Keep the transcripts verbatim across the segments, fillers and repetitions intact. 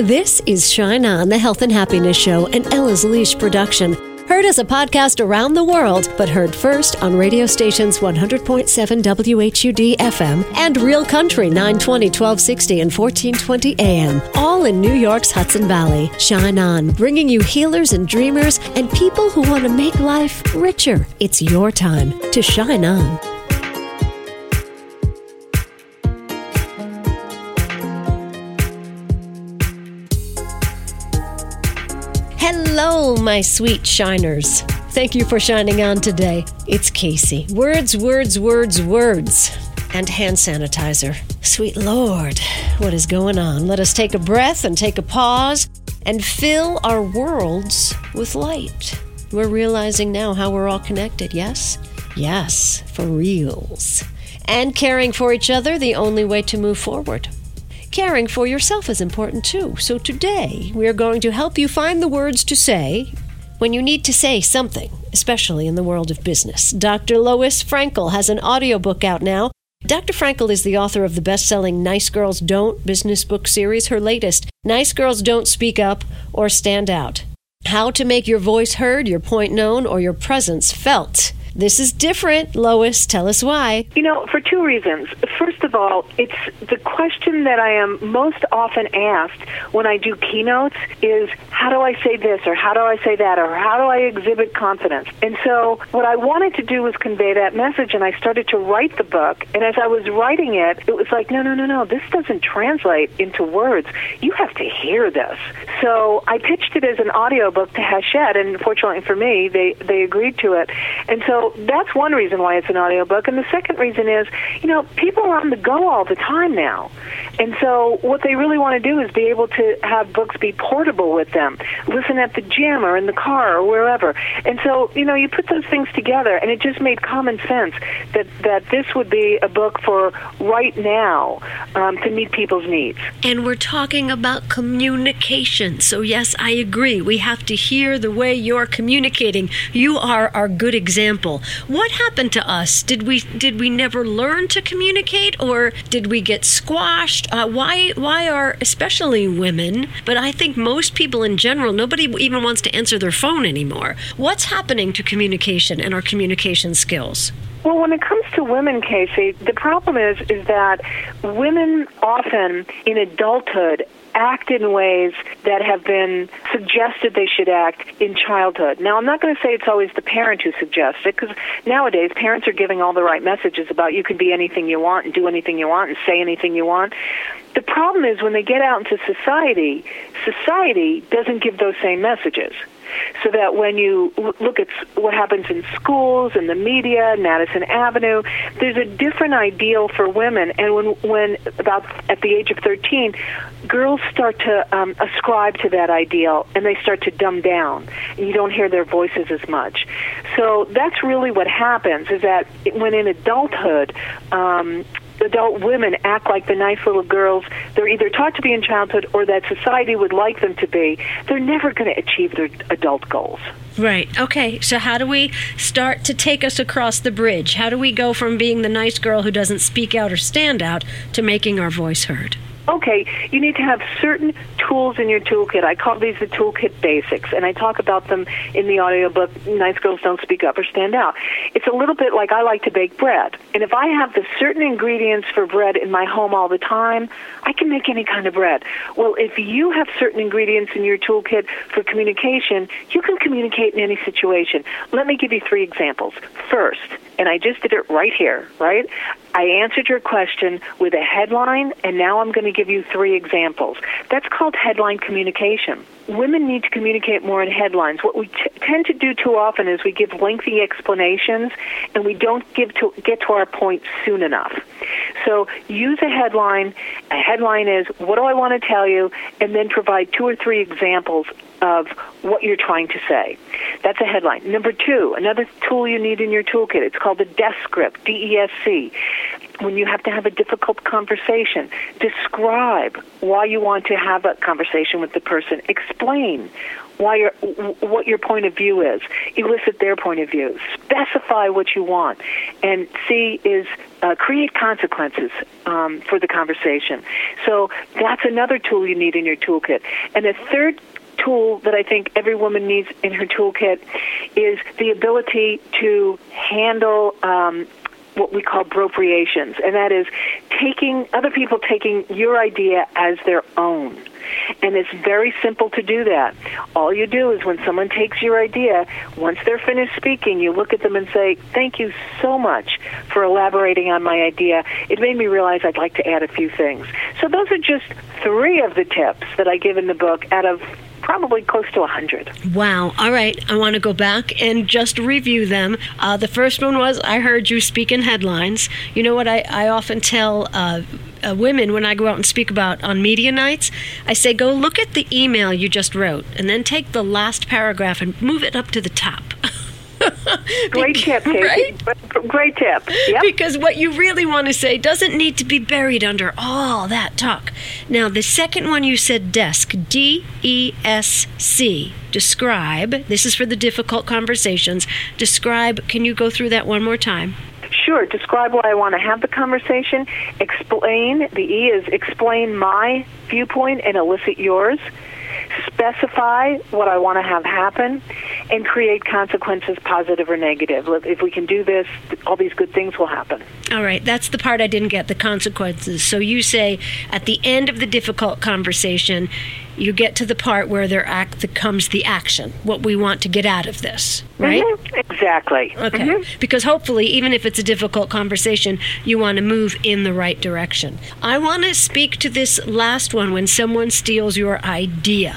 This is Shine On, the Health and Happiness Show, an Ella's Leash production. Heard as a podcast around the world, but heard first on radio stations one hundred point seven W H U D F M and Real Country nine twenty, twelve sixty, and fourteen twenty A M, all in New York's Hudson Valley. Shine On, bringing you healers and dreamers and people who want to make life richer. It's your time to shine on. Hello, my sweet shiners. Thank you for shining on today. It's Casey. Words, words, words, words. And hand sanitizer. Sweet Lord, what is going on? Let us take a breath and take a pause and fill our worlds with light. We're realizing now how we're all connected, yes? Yes, for reals. And caring for each other, the only way to move forward. Caring for yourself is important too. So today, we are going to help you find the words to say when you need to say something, especially in the world of business. Doctor Lois Frankel has an audiobook out now. Doctor Frankel is the author of the best-selling Nice Girls Don't business book series. Her latest, Nice Girls Don't Speak Up or Stand Out. How to make your voice heard, your point known, or your presence felt. This is different. Lois, tell us why. You know, for two reasons. First of all, it's the question that I am most often asked when I do keynotes is, how do I say this, or how do I say that, or how do I exhibit confidence? And so what I wanted to do was convey that message, and I started to write the book. And as I was writing it, it was like, no, no, no, no, this doesn't translate into words. You have to hear this. So I pitched it as an audiobook to Hachette, and fortunately for me, they, they agreed to it. And so that's one reason why it's an audiobook. And the second reason is, you know, people are on the go all the time now. And so what they really want to do is be able to have books be portable with them, listen at the gym or in the car or wherever. And so, you know, you put those things together, and it just made common sense that, that this would be a book for right now um, to meet people's needs. And we're talking about communication. So yes, I agree. We have to hear the way you're communicating. You are our good example. What happened to us? Did we did we never learn to communicate, or did we get squashed? Uh, why why are especially women, but I think most people in general, nobody even wants to answer their phone anymore. What's happening to communication and our communication skills? Well, when it comes to women, Casey, the problem is is that women often in adulthood act in ways that have been suggested they should act in childhood. Now, I'm not going to say it's always the parent who suggests it, because nowadays parents are giving all the right messages about you can be anything you want and do anything you want and say anything you want. The problem is when they get out into society, society doesn't give those same messages. So that when you look at what happens in schools and the media, Madison Avenue, there's a different ideal for women. And when, when about at the age of thirteen, girls start to um, ascribe to that ideal, and they start to dumb down, and you don't hear their voices as much. So that's really what happens, is that when in adulthood, um, adult women act like the nice little girls they're either taught to be in childhood or that society would like them to be, they're never going to achieve their adult goals. Right. Okay. So how do we start to take us across the bridge? How do we go from being the nice girl who doesn't speak out or stand out to making our voice heard? Okay, you need to have certain tools in your toolkit. I call these the toolkit basics, and I talk about them in the audiobook, Nice Girls Don't Speak Up or Stand Out. It's a little bit like I like to bake bread. And if I have the certain ingredients for bread in my home all the time, I can make any kind of bread. Well, if you have certain ingredients in your toolkit for communication, you can communicate in any situation. Let me give you three examples. First, and I just did it right here, right? I answered your question with a headline, and now I'm going to give you three examples. That's called headline communication. Women need to communicate more in headlines. What we t- tend to do too often is we give lengthy explanations, and we don't give to, get to our point soon enough. So use a headline. A headline is, what do I want to tell you? And then provide two or three examples of what you're trying to say. That's a headline. Number two, another tool you need in your toolkit, it's called the Descript, D E S C. when you have to have a difficult conversation, describe why you want to have a conversation with the person. Explain why your what your point of view is. Elicit their point of view. Specify what you want. And C is uh, create consequences um, for the conversation. So that's another tool you need in your toolkit. And the third tool that I think every woman needs in her toolkit is the ability to handle um, what we call appropriations, and that is taking other people taking your idea as their own. And it's very simple to do that. All you do is when someone takes your idea, once they're finished speaking, you look at them and say, thank you so much for elaborating on my idea. It made me realize I'd like to add a few things. So those are just three of the tips that I give in the book out of probably close to one hundred. Wow. All right. I want to go back and just review them. Uh, the first one was, I heard you speak in headlines. You know what I, I often tell uh, uh, women when I go out and speak about on media nights? I say, go look at the email you just wrote and then take the last paragraph and move it up to the top. Great tip, Casey. Right? Great tip. Yep. Because what you really want to say doesn't need to be buried under all that talk. Now, the second one you said desk, D E S C, describe. This is for the difficult conversations. Describe, can you go through that one more time? Sure. Describe why I want to have the conversation. Explain. The E is explain my viewpoint and elicit yours. Specify what I want to have happen, and create consequences, positive or negative. If we can do this, all these good things will happen. All right, that's the part I didn't get, the consequences. So you say at the end of the difficult conversation, you get to the part where there act comes the action, what we want to get out of this, right? Mm-hmm. Exactly. Okay, mm-hmm. Because hopefully, even if it's a difficult conversation, you want to move in the right direction. I want to speak to this last one, when someone steals your idea.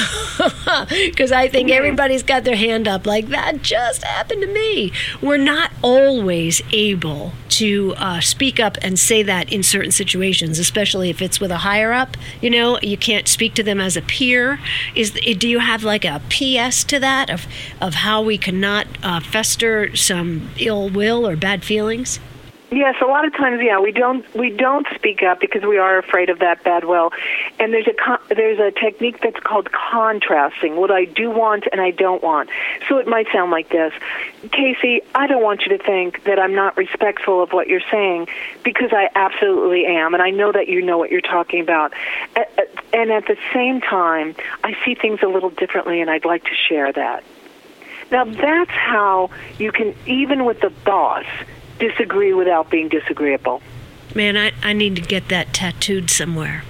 Because I think everybody's got their hand up like, that just happened to me. We're not always able to uh, speak up and say that in certain situations, especially if it's with a higher up. You know, you can't speak to them as a peer. Is do you have like a P S to that of, of how we cannot uh, fester some ill will or bad feelings? Yes, a lot of times, yeah, we don't we don't speak up because we are afraid of that bad will. And there's a con- there's a technique that's called contrasting, what I do want and I don't want. So it might sound like this: Casey, I don't want you to think that I'm not respectful of what you're saying, because I absolutely am, and I know that you know what you're talking about. And at the same time, I see things a little differently, and I'd like to share that. Now, that's how you can, even with the boss, disagree without being disagreeable. Man, I, I need to get that tattooed somewhere.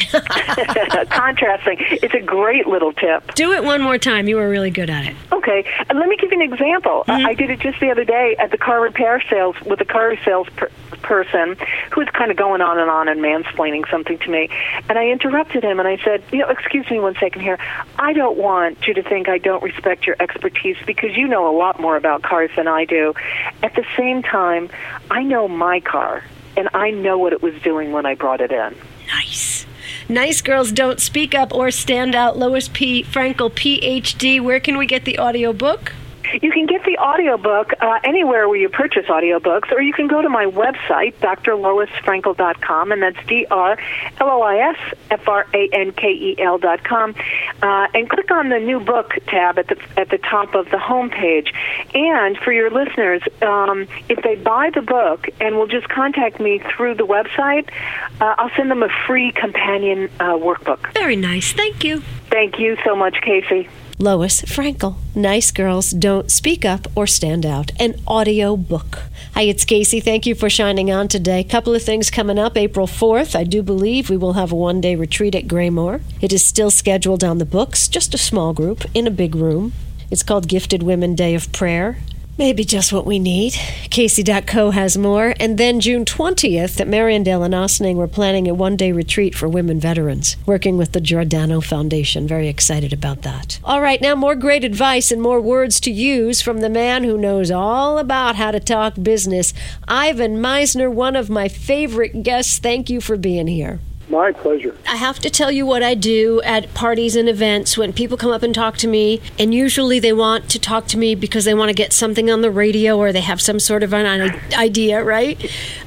Contrasting. It's a great little tip. Do it one more time. You were really good at it. Okay. And let me give you an example. Mm-hmm. I did it just the other day at the car repair sales with a car sales per- person who was kind of going on and on and mansplaining something to me. And I interrupted him and I said, you know, excuse me one second here. I don't want you to think I don't respect your expertise, because you know a lot more about cars than I do. At the same time, I know my car, and I know what it was doing when I brought it in. Nice. Nice Girls Don't Speak Up or Stand Out. Lois P. Frankel, P H D. Where can we get the audiobook? You can get the audiobook uh, anywhere where you purchase audiobooks, or you can go to my website, d r lois frankel dot com, and that's D R L O I S F R A N K E L dot com, uh, and click on the new book tab at the at the top of the homepage. And for your listeners, um, if they buy the book and will just contact me through the website, uh, I'll send them a free companion uh, workbook. Very nice. Thank you. Thank you so much, Casey. Lois Frankel, Nice Girls Don't Speak Up or Stand Out, an audio book. Hi, it's Casey. Thank you for shining on today. Couple of things coming up. April fourth, I do believe we will have a one-day retreat at Graymore. It is still scheduled on the books, just a small group in a big room. It's called Gifted Women Day of Prayer. Maybe just what we need. Casey dot co has more. And then June twentieth at Mariandale and Ossining, we're planning a one-day retreat for women veterans, working with the Giordano Foundation. Very excited about that. All right, now more great advice and more words to use from the man who knows all about how to talk business. Ivan Misner, one of my favorite guests. Thank you for being here. My pleasure. I have to tell you what I do at parties and events when people come up and talk to me, and usually they want to talk to me because they want to get something on the radio or they have some sort of an idea, right?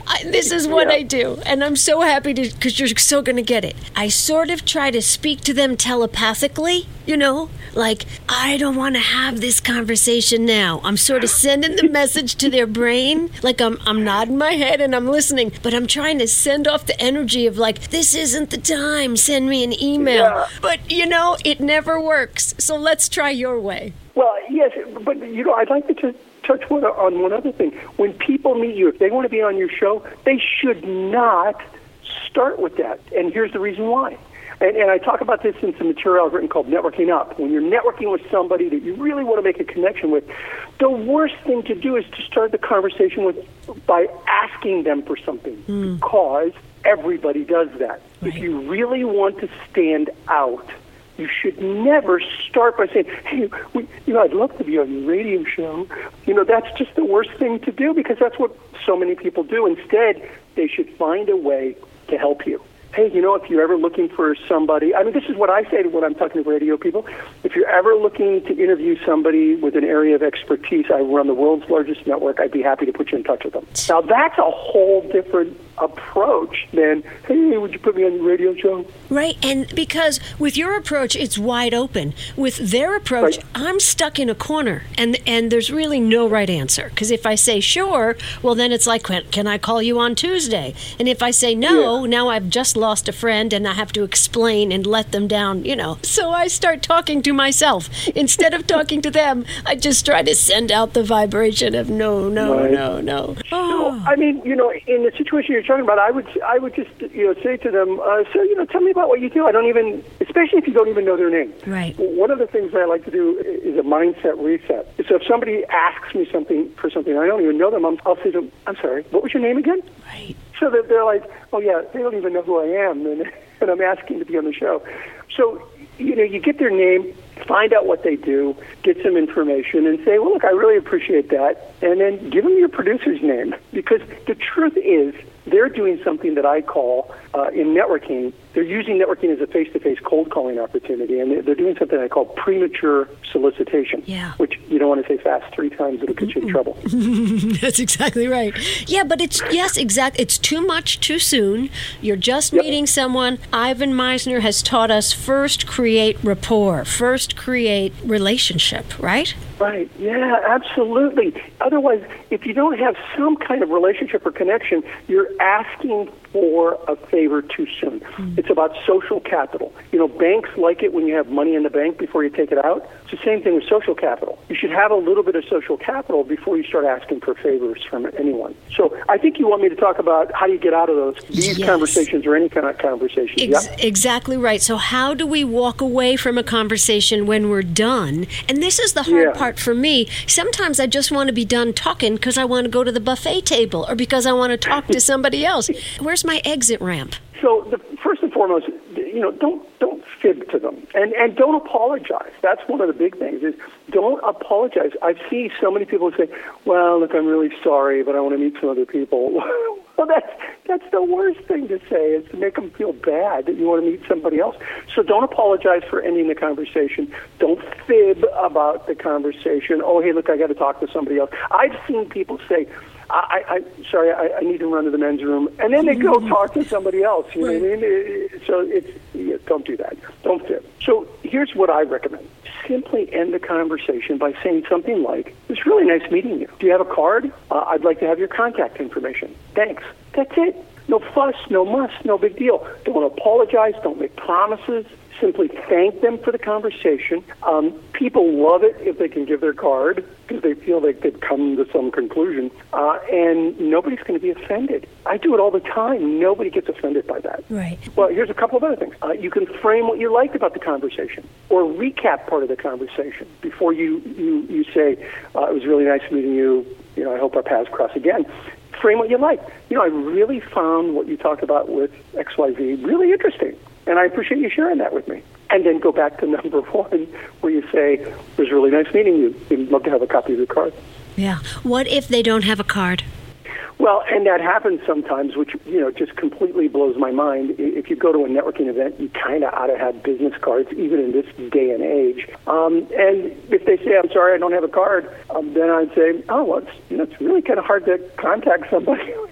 I, this is what Yeah. I do. And I'm so happy to, because you're so going to get it. I sort of try to speak to them telepathically, you know, like, I don't want to have this conversation now. I'm sort of sending the message to their brain. Like, I'm, I'm nodding my head and I'm listening, but I'm trying to send off the energy of like, this isn't the time. Send me an email. Yeah. But, you know, it never works. So let's try your way. Well, yes, but, you know, I'd like to just touch one, on one other thing. When people meet you, if they want to be on your show, they should not start with that. And here's the reason why. And, and I talk about this in some material I've written called Networking Up. When you're networking with somebody that you really want to make a connection with, the worst thing to do is to start the conversation with by asking them for something, mm. because everybody does that. Right. If you really want to stand out, you should never start by saying, hey, we, you know, I'd love to be on your radio show. You know, that's just the worst thing to do, because that's what so many people do. Instead, they should find a way to help you. Hey, you know, if you're ever looking for somebody, I mean, this is what I say when I'm talking to radio people. If you're ever looking to interview somebody with an area of expertise, I run the world's largest network, I'd be happy to put you in touch with them. Now, that's a whole different approach than, hey, would you put me on your radio show? Right, and because with your approach, it's wide open. With their approach, right. I'm stuck in a corner, and and there's really no right answer. Because if I say sure, well, then it's like, can I call you on Tuesday? And if I say no, yeah. now I've just lost a friend, and I have to explain and let them down, you know. So I start talking to myself. Instead of talking to them, I just try to send out the vibration of no, no, right. no, no. Oh. So, I mean, you know, in the situation you're talking about, I would I would just, you know, say to them, uh, so, you know, tell me about what you do. I don't even, especially if you don't even know their name. Right. One of the things I like to do is a mindset reset. So if somebody asks me something for something, I don't even know them, I'm, I'll say to them, I'm sorry, what was your name again? Right. So that they're like, oh, yeah, they don't even know who I am, and, and I'm asking to be on the show. So, you know, you get their name, find out what they do, get some information, and say, well, look, I really appreciate that, and then give them your producer's name. Because the truth is, they're doing something that I call, uh, in networking, they're using networking as a face-to-face cold calling opportunity, and they're doing something I call premature solicitation, yeah. which you don't want to say fast three times, it'll get you in trouble. That's exactly right. Yeah, but it's, yes, exactly. It's too much too soon. You're just yep. meeting someone. Ivan Misner has taught us first create rapport, first create relationship, right? Right, yeah, absolutely. Otherwise, if you don't have some kind of relationship or connection, you're asking for a favor too soon. Mm. It's about social capital. You know, banks like it when you have money in the bank before you take it out. It's the same thing with social capital. You should have a little bit of social capital before you start asking for favors from anyone. So I think you want me to talk about how do you get out of those, these yes. conversations or any kind of conversations. Ex- yeah? Exactly right. So how do we walk away from a conversation when we're done? And this is the hard yeah. part for me. Sometimes I just want to be done talking because I want to go to the buffet table or because I want to talk to somebody else. Where's my exit ramp? So the, first and foremost, you know, don't don't fib to them, and and don't apologize. That's one of the big things. Is don't apologize. I see so many people say, "Well, look, I'm really sorry, but I want to meet some other people." Well, that's that's the worst thing to say, is to make them feel bad that you want to meet somebody else. So don't apologize for ending the conversation. Don't fib about the conversation. Oh, hey, look, I got to talk to somebody else. I've seen people say, I, I, sorry, I, I need to run to the men's room, and then they go talk to somebody else. You know what I mean? So it's yeah, don't do that. Don't fib. So here's what I recommend. Simply end the conversation by saying something like, it's really nice meeting you. Do you have a card? Uh, I'd like to have your contact information. Thanks. That's it. No fuss, no muss, no big deal. Don't apologize. Don't make promises. Simply thank them for the conversation. Um, people love it if they can give their card because they feel like they've come to some conclusion. Uh, and nobody's going to be offended. I do it all the time. Nobody gets offended by that. Right. Well, here's a couple of other things. Uh, you can frame what you liked about the conversation or recap part of the conversation before you, you, you say, uh, it was really nice meeting you. You know, I hope our paths cross again. Frame what you like. You know, I really found what you talked about with X Y Z really interesting. And I appreciate you sharing that with me. And then go back to number one, where you say, it was really nice meeting you. We'd love to have a copy of your card. Yeah. What if they don't have a card? Well, and that happens sometimes, which, you know, just completely blows my mind. If you go to a networking event, you kind of ought to have business cards, even in this day and age. Um, and if they say, I'm sorry, I don't have a card, um, then I'd say, oh, well, it's, you know, it's really kind of hard to contact somebody if they don't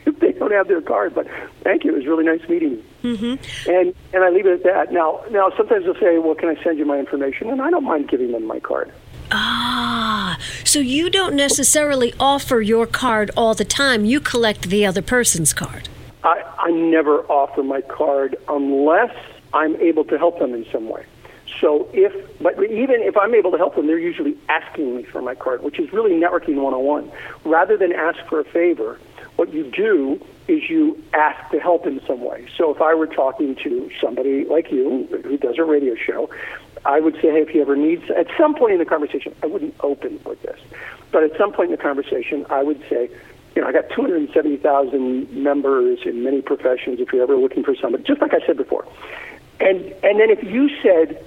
don't have their card, but thank you. It was really nice meeting you. Mm-hmm. And and I leave it at that. Now, now sometimes they'll say, well, can I send you my information? And I don't mind giving them my card. Ah, so you don't necessarily offer your card all the time. You collect the other person's card. I, I never offer my card unless I'm able to help them in some way. So if, but even if I'm able to help them, they're usually asking me for my card, which is really networking one oh one. Rather than ask for a favor, what you do is you ask to help in some way. So if I were talking to somebody like you who does a radio show, I would say, hey, if you ever need, at some point in the conversation, I wouldn't open with this, but at some point in the conversation, I would say, you know, I got two hundred seventy thousand members in many professions if you're ever looking for somebody, just like I said before. And and then if you said,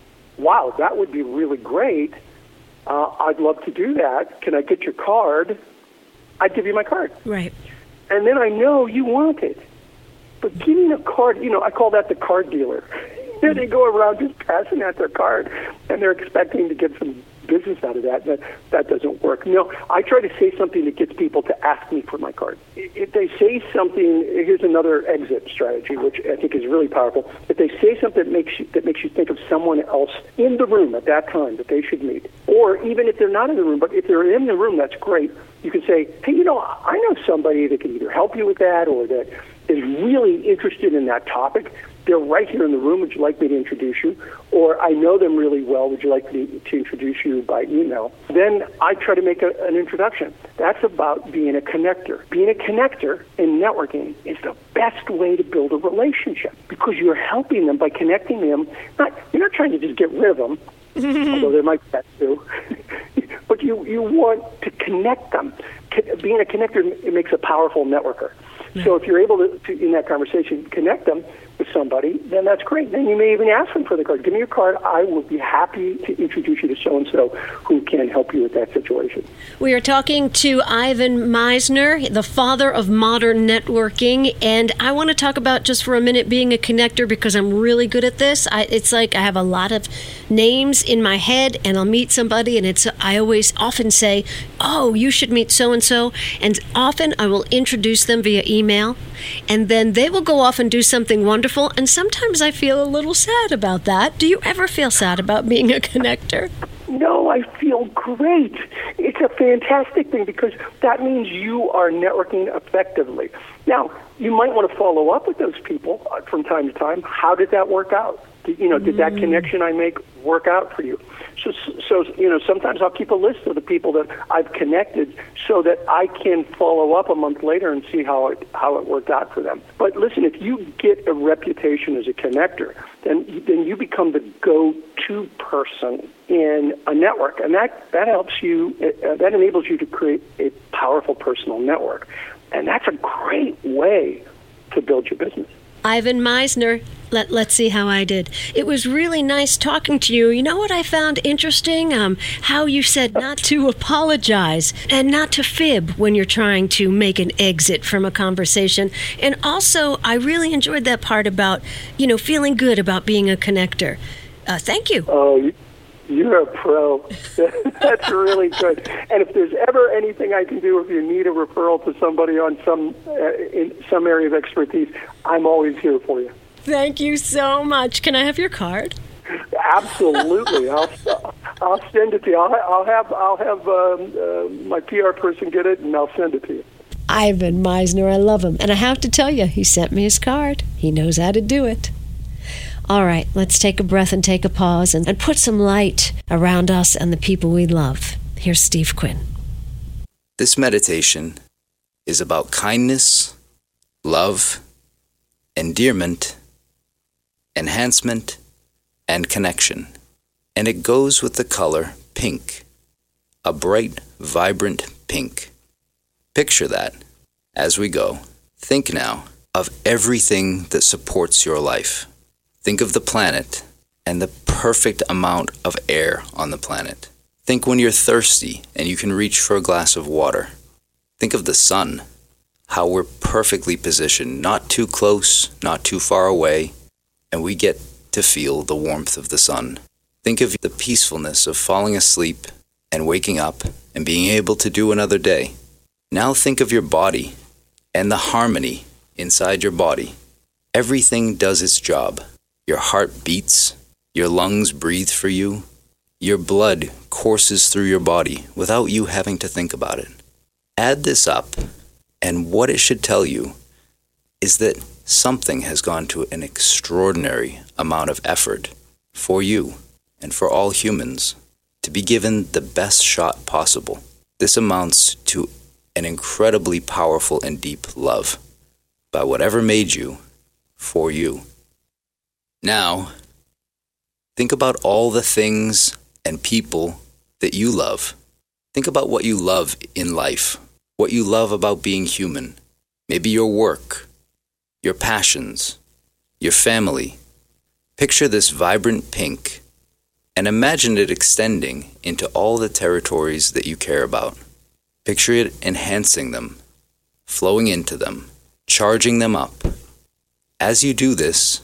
wow, that would be really great, uh, I'd love to do that, can I get your card? I'd give you my card. Right. And then I know you want it. But giving a card, you know, I call that the card dealer. There they go around just passing out their card, and they're expecting to get some business out of that. That that doesn't work. No, I try to say something that gets people to ask me for my card. If they say something, here's another exit strategy, which I think is really powerful. If they say something that makes you that makes you think of someone else in the room at that time that they should meet, or even if they're not in the room, but if they're in the room, that's great. You can say, hey, you know, I know somebody that can either help you with that or that is really interested in that topic. They're right here in the room. Would you like me to introduce you? Or I know them really well. Would you like me to introduce you by email? Then I try to make a, an introduction. That's about being a connector. Being a connector in networking is the best way to build a relationship because you're helping them by connecting them. Not, you're not trying to just get rid of them, although there might be that too. But you, you want to connect them. Being a connector, it makes a powerful networker. Yeah. So if you're able to, to, in that conversation, connect them with somebody, then that's great. Then you may even ask them for the card. Give me your card. I will be happy to introduce you to so-and-so who can help you with that situation. We are talking to Ivan Misner, the father of modern networking, and I want to talk about just for a minute being a connector because I'm really good at this. I, it's like I have a lot of names in my head, and I'll meet somebody, and it's I always often say, oh, you should meet so-and-so, and often I will introduce them via email, and then they will go off and do something wonderful. And sometimes I feel a little sad about that. Do you ever feel sad about being a connector? No, I feel great. It's a fantastic thing because that means you are networking effectively. Now, you might want to follow up with those people from time to time. How did that work out? Did, you know, did that connection I make work out for you? So, so, you know, sometimes I'll keep a list of the people that I've connected so that I can follow up a month later and see how it how it worked out for them. But listen, if you get a reputation as a connector, then then you become the go-to person in a network, and that that helps you. Uh, that enables you to create a powerful personal network, and that's a great way to build your business. Ivan Misner, let, let's see how I did. It was really nice talking to you. You know what I found interesting? Um, how you said not to apologize and not to fib when you're trying to make an exit from a conversation. And also, I really enjoyed that part about, you know, feeling good about being a connector. Uh, thank you. Oh, you're a pro. That's really good. And if there's ever anything I can do, if you need a referral to somebody on some uh, in some area of expertise, I'm always here for you. Thank you so much. Can I have your card? Absolutely. I'll I'll send it to you. I'll, I'll have I'll have um, uh, my P R person get it, and I'll send it to you. Ivan Misner, I love him, and I have to tell you, he sent me his card. He knows how to do it. All right, let's take a breath and take a pause and, and put some light around us and the people we love. Here's Steve Quinn. This meditation is about kindness, love, endearment, enhancement, and connection. And it goes with the color pink, a bright, vibrant pink. Picture that as we go. Think now of everything that supports your life. Think of the planet and the perfect amount of air on the planet. Think when you're thirsty and you can reach for a glass of water. Think of the sun, how we're perfectly positioned, not too close, not too far away, and we get to feel the warmth of the sun. Think of the peacefulness of falling asleep and waking up and being able to do another day. Now think of your body and the harmony inside your body. Everything does its job. Your heart beats, your lungs breathe for you, your blood courses through your body without you having to think about it. Add this up, and what it should tell you is that something has gone to an extraordinary amount of effort for you and for all humans to be given the best shot possible. This amounts to an incredibly powerful and deep love by whatever made you for you. Now, think about all the things and people that you love. Think about what you love in life, what you love about being human. Maybe your work, your passions, your family. Picture this vibrant pink and imagine it extending into all the territories that you care about. Picture it enhancing them, flowing into them, charging them up. As you do this,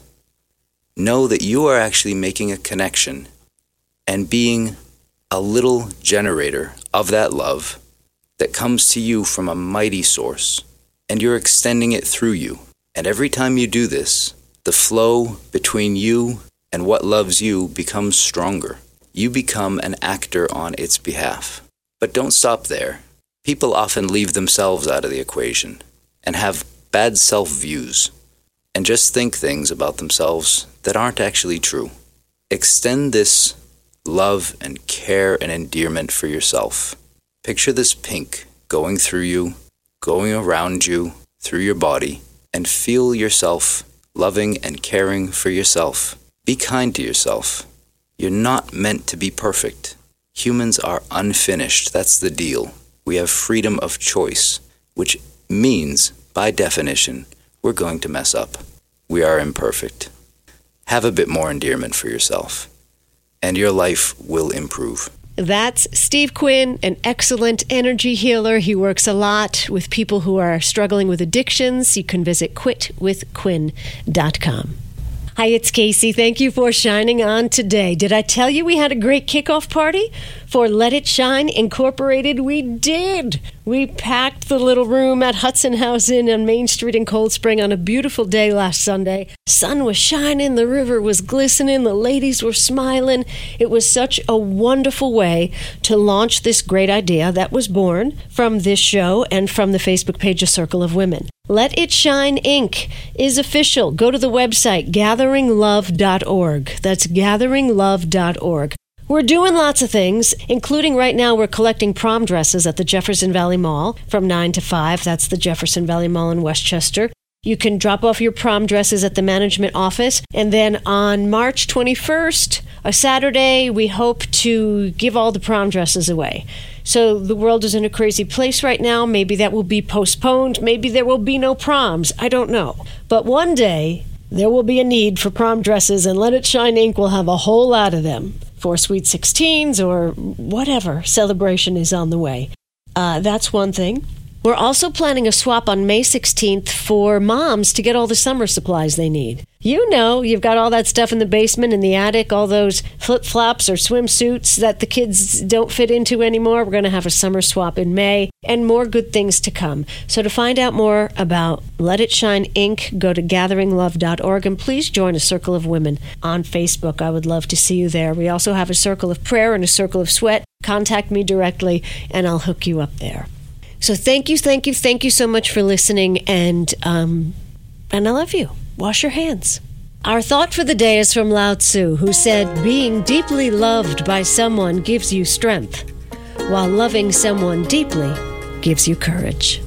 know that you are actually making a connection and being a little generator of that love that comes to you from a mighty source, and you're extending it through you. And every time you do this, the flow between you and what loves you becomes stronger. You become an actor on its behalf. But don't stop there. People often leave themselves out of the equation and have bad self-views and just think things about themselves that aren't actually true. Extend this love and care and endearment for yourself. Picture this pink going through you, going around you, through your body, and feel yourself loving and caring for yourself. Be kind to yourself. You're not meant to be perfect. Humans are unfinished. That's the deal. We have freedom of choice, which means, by definition, we're going to mess up. We are imperfect. Have a bit more endearment for yourself, and your life will improve. That's Steve Quinn, an excellent energy healer. He works a lot with people who are struggling with addictions. You can visit quit with quinn dot com. Hi, it's Casey. Thank you for shining on today. Did I tell you we had a great kickoff party for Let It Shine Incorporated? We did. We packed the little room at Hudson House Inn on Main Street in Cold Spring on a beautiful day last Sunday. Sun was shining, the river was glistening, the ladies were smiling. It was such a wonderful way to launch this great idea that was born from this show and from the Facebook page A Circle of Women. Let It Shine Incorporated is official. Go to the website, gathering love dot org. That's gathering love dot org. We're doing lots of things, including right now we're collecting prom dresses at the Jefferson Valley Mall from nine to five. That's the Jefferson Valley Mall in Westchester. You can drop off your prom dresses at the management office. And then on March twenty-first, a Saturday, we hope to give all the prom dresses away. So the world is in a crazy place right now. Maybe that will be postponed. Maybe there will be no proms. I don't know. But one day, there will be a need for prom dresses, and Let It Shine Incorporated will have a whole lot of them for Sweet sixteens or whatever celebration is on the way. Uh, that's one thing. We're also planning a swap on May sixteenth for moms to get all the summer supplies they need. You know, you've got all that stuff in the basement, in the attic, all those flip-flops or swimsuits that the kids don't fit into anymore. We're going to have a summer swap in May, and more good things to come. So to find out more about Let It Shine Incorporated, go to gathering love dot org, and please join A Circle of Women on Facebook. I would love to see you there. We also have a Circle of Prayer and a Circle of Sweat. Contact me directly, and I'll hook you up there. So thank you, thank you, thank you so much for listening, and um, and I love you. Wash your hands. Our thought for the day is from Lao Tzu, who said, being deeply loved by someone gives you strength, while loving someone deeply gives you courage.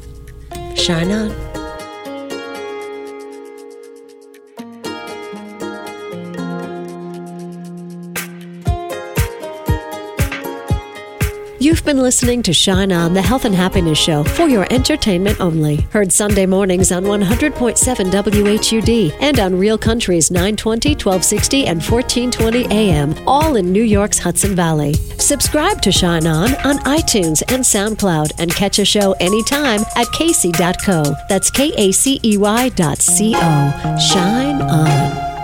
Shine on. You've been listening to Shine On, the Health and Happiness Show, for your entertainment only. Heard Sunday mornings on one hundred point seven W H U D and on Real Country's nine twenty, twelve sixty, and fourteen twenty A M, all in New York's Hudson Valley. Subscribe to Shine On on iTunes and SoundCloud and catch a show anytime at Casey dot co. That's K A C E Y dot C O. Shine On.